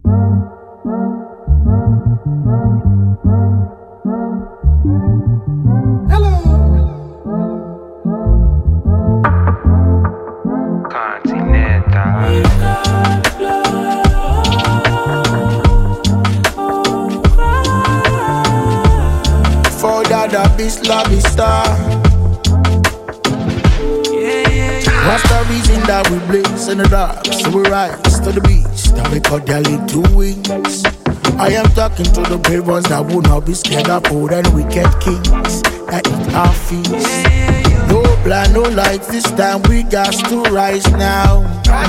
Lobby star. What's the reason that we blaze in the dark? So we rise to the beach, then we cut their little wings. I am talking to the brave ones that will not be scared of old and wicked kings that eat our feast. No plan, no light, this time we got to rise now.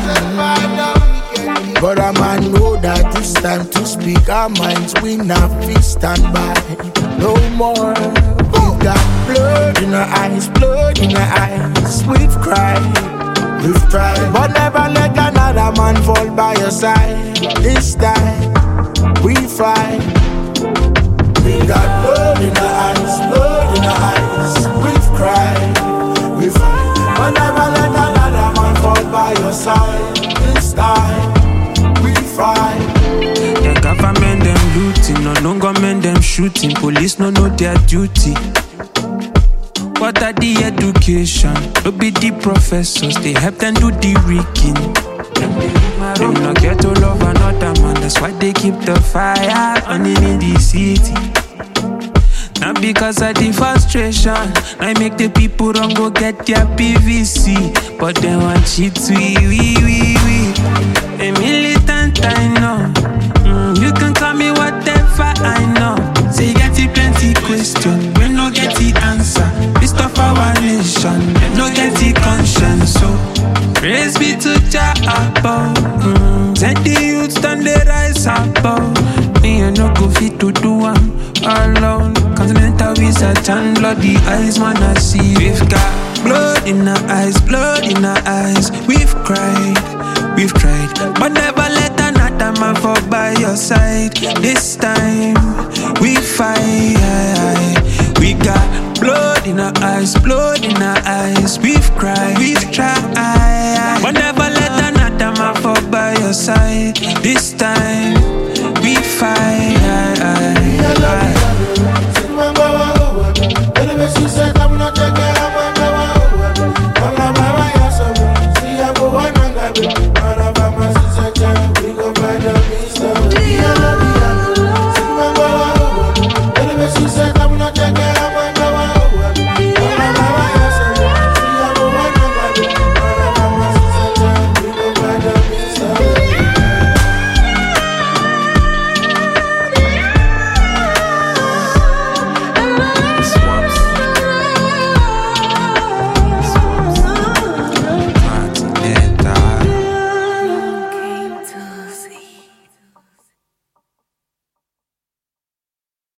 But a man know that it's time to speak our minds. We not fit stand by no more. We got blood in our eyes, blood in our eyes. We've cried, we've tried, but never let another man fall by your side. This time we fight. We got blood in our eyes, blood in our eyes. We've cried, we've fight, but never let another man fall by your side. This time we fight. The government them looting, no government them shooting. Police no know their duty. What are the education? No be the professors, they help them do the rigging. Them not get to love another man, that's why they keep the fire burning in the city. Not because of the frustration, I make the people run go get their PVC. But they want shit we. A militant I know, you can call me whatever I know. Say get it plenty question, we no get the answer. This stuff our nation, they no get the conscience. So praise be to Jah above. Send the youths stand they rise above. Me I no go fit to do am alone. Continental research and bloody eyes man I see. We've got blood in our eyes, blood in our eyes. We've cried, we've tried, but never let another man fall by your side. This time we fight. We got blood in our eyes, blood in our eyes. We've cried, we've tried, but never let another man fall by your side. This time we fight.